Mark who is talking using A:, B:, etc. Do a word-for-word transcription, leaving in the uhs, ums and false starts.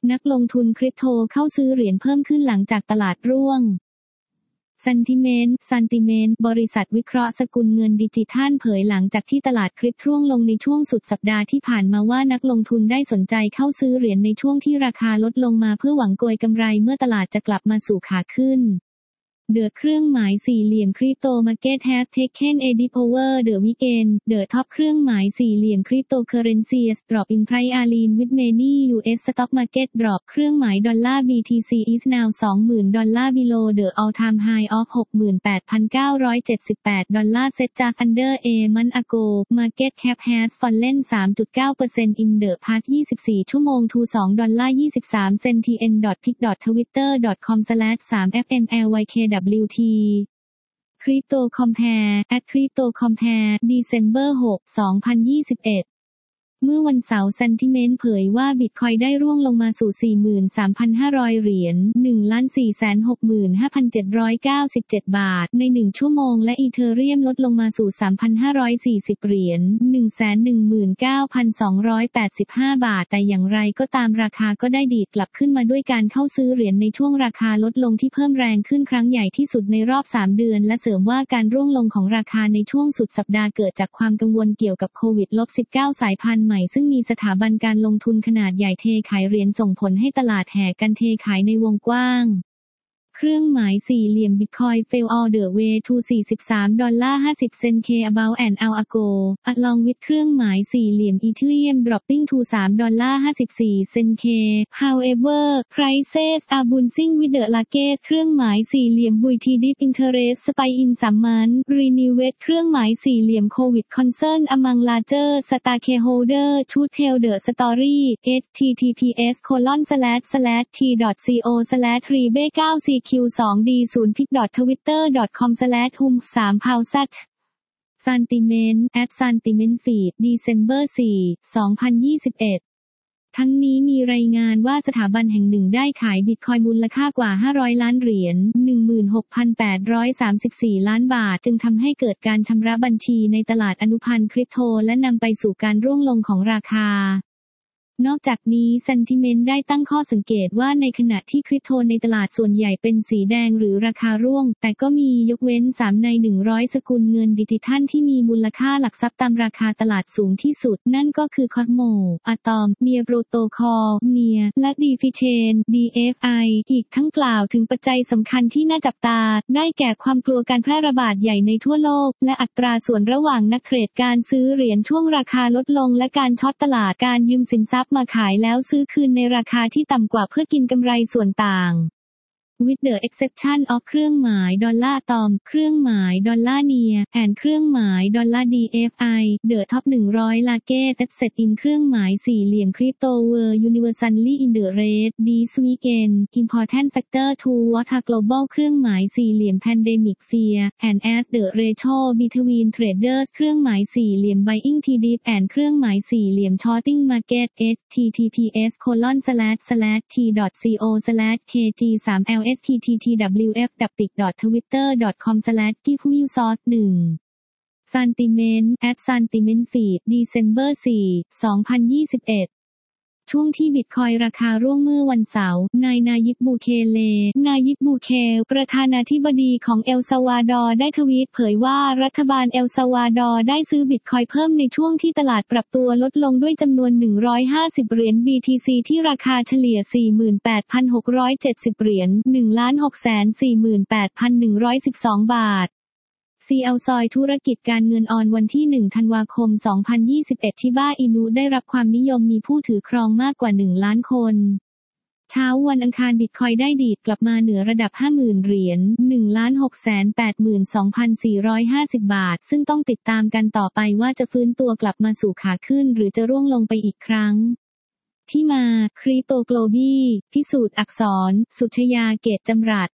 A: นักลงทุนคริปโตเข้าซื้อเหรียญเพิ่มขึ้นหลังจากตลาดร่วงSentiment Sentiment บริษัทวิเคราะห์สกุลเงินดิจิทัลเผยหลังจากที่ตลาดคริปโตร่วงลงในช่วงสุดสัปดาห์ที่ผ่านมาว่านักลงทุนได้สนใจเข้าซื้อเหรียญในช่วงที่ราคาลดลงมาเพื่อหวังโกยกำไรเมื่อตลาดจะกลับมาสู่ขาขึ้นเดอะเครื่องหมายสี่เหลี่ยมคริปโตมาร์เก็ต has taken a dip over the weekend เดอะท็อปเครื่องหมายสี่เหลี่ยมคริปโตเคอเรนซี drop in price align with many ยู เอส stock market drop เครื่องหมายดอลลาร์ บี ที ซี is now สองหมื่น ดอลลาร์ below the all time high of หกหมื่นแปดพันเก้าร้อยเจ็ดสิบแปด ดอลลาร์ set just under a month ago market cap has fallen สามจุดเก้าเปอร์เซ็นต์ in the past ยี่สิบสี่ชั่วโมง to สองดอลลาร์ยี่สิบสามเซนต์ ที เอ็น ดอท พิก ดอท ทวิตเตอร์ ดอท คอม สแลช สาม เอฟ เอ็ม แอล วาย เค ดับเบิลยู ที Crypto Compare at Crypto Compare December หก สองพันยี่สิบเอ็ดเมื่อวันเสาร์ Sentiment เผยว่า Bitcoin ได้ร่วงลงมาสู่ สี่หมื่นสามพันห้าร้อย เหรียญ หนึ่งล้านสี่แสนหกหมื่นห้าพันเจ็ดร้อยเก้าสิบเจ็ด บาทในหนึ่งชั่วโมงและ Ethereum ลดลงมาสู่ สามพันห้าร้อยสี่สิบ เหรียญ หนึ่งแสนหนึ่งหมื่นเก้าพันสองร้อยแปดสิบห้า บาทแต่อย่างไรก็ตามราคาก็ได้ดีดกลับขึ้นมาด้วยการเข้าซื้อเหรียญในช่วงราคาลดลงที่เพิ่มแรงขึ้นครั้งใหญ่ที่สุดในรอบสามเดือนและเสริมว่าการร่วงลงของราคาในช่วงสุดสัปดาห์เกิดจากความกังวลเกี่ยวกับโควิด สิบเก้า สายพันธุ์ใหม่ซึ่งมีสถาบันการลงทุนขนาดใหญ่เทขายเหรียญส่งผลให้ตลาดแห่กันเทขายในวงกว้างเครื่องหมายสี่เหลี่ยม Bitcoin fell all the way to สี่สิบสาม ดอลลาร์ ห้าสิบ เซนต์ K about an hour ago along with เครื่องหมายสี่เหลี่ยม Ethereum dropping to สาม ดอลลาร์ ห้าสิบสี่ เซนต์ K however prices are bouncing with the largest เครื่องหมายสี่เหลี่ยม บี ที Deep Interest spike in some months renewed เครื่องหมายสี่เหลี่ยม COVID concern among larger stakeholder to tell the story เอช ที ที พี เอส โคลอน สแลช สแลช ที ดอท ซี โอ สแลช ทรี เบ เก้า ซี คิว สอง ดี ศูนย์ พิก ดอท ทวิตเตอร์ ดอท คอม สแลช ฮุม สาม พาวซัต Sentiment at Sentiment Feed December สี่ สองพันยี่สิบเอ็ดทั้งนี้มีรายงานว่าสถาบันแห่งหนึ่งได้ขายบิตคอยน์มูลค่ากว่าห้าร้อยล้านเหรียญ หนึ่งหมื่นหกพันแปดร้อยสามสิบสี่ ล้านบาทจึงทำให้เกิดการชำระบัญชีในตลาดอนุพันธ์คริปโตและนำไปสู่การร่วงลงของราคานอกจากนี้ Sentiment ได้ตั้งข้อสังเกตว่าในขณะที่คริปโตในตลาดส่วนใหญ่เป็นสีแดงหรือราคาร่วงแต่ก็มียกเว้นสามในหนึ่งร้อยสกุลเงินดิจิทัลที่มีมูลค่าหลักทรัพย์ตามราคาตลาดสูงที่สุดนั่นก็คือ Cosmo Atom Near Protocol Near และ DeFi Chain ดี เอฟ ไอ อีกทั้งกล่าวถึงปัจจัยสำคัญที่น่าจับตาได้แก่ความกลัวการแพร่ระบาดใหญ่ในทั่วโลกและอัตราส่วนระหว่างนักเทรดการซื้อเหรียญช่วงราคาลดลงและการช็อตตลาดการยืมสินทรัพย์มาขายแล้วซื้อคืนในราคาที่ต่ำกว่าเพื่อกินกำไรส่วนต่าง with the exception of เครื่องหมายดอลลาร์ตอมเครื่องหมายดอลลาร์เนียแอนเครื่องหมายดอลลาร์ ดี เอฟ ไอ The Top หนึ่งร้อย Largest Asset in เครื่องหมายสี่เหลี่ยม Crypto were universally in the red this weekend important factor to what a global เครื่องหมายสี่เหลี่ยม pandemic fear and as the ratio between traders เครื่องหมายสี่เหลี่ยม buying T dip and เครื่องหมายสี่เหลี่ยม shorting market เอช ที ที พี เอส โคลอน สแลช สแลช ที ดอท ซี โอ สแลช เค จี สาม แอล เอส พี ที ที ดับเบิลยู เอฟ ดับปิก ดอท ทวิตเตอร์ ดอท คอม สแลช กิฟต์วิว ซอร์ส หนึ่ง Sentiment at Sentiment Feed December สี่ สองพันยี่สิบเอ็ดช่วงที่บิตคอยน์ราคาร่วงเมื่อวันเสาร์นายนายิบบูเคเลนายิบบูเคลประธานาธิบดีของเอลซัลวาดอร์ได้ทวีตเผยว่ารัฐบาลเอลซัลวาดอร์ได้ซื้อบิตคอยน์เพิ่มในช่วงที่ตลาดปรับตัวลดลงด้วยจำนวนหนึ่งร้อยห้าสิบเหรียญ บี ที ซี ที่ราคาเฉลี่ย สี่หมื่นแปดพันหกร้อยเจ็ดสิบ เหรียญ หนึ่งล้านหกแสนสี่หมื่นแปดพันหนึ่งร้อยสิบสอง บาทซี แอล ซอยธุรกิจการเงินออนวันที่หนึ่งธันวาคมสองพันยี่สิบเอ็ดชิบะอินุได้รับความนิยมมีผู้ถือครองมากกว่าหนึ่งล้านคนเช้าวันอังคารบิตคอยน์ได้ดีดกลับมาเหนือระดับ ห้าหมื่น เหรียญ หนึ่งล้านหกแสนแปดหมื่นสองพันสี่ร้อยห้าสิบ บาทซึ่งต้องติดตามกันต่อไปว่าจะฟื้นตัวกลับมาสู่ขาขึ้นหรือจะร่วงลงไปอีกครั้งที่มาคริปโตโกลบี้พิสูจน์อักษรสุชยาเกตจำรัด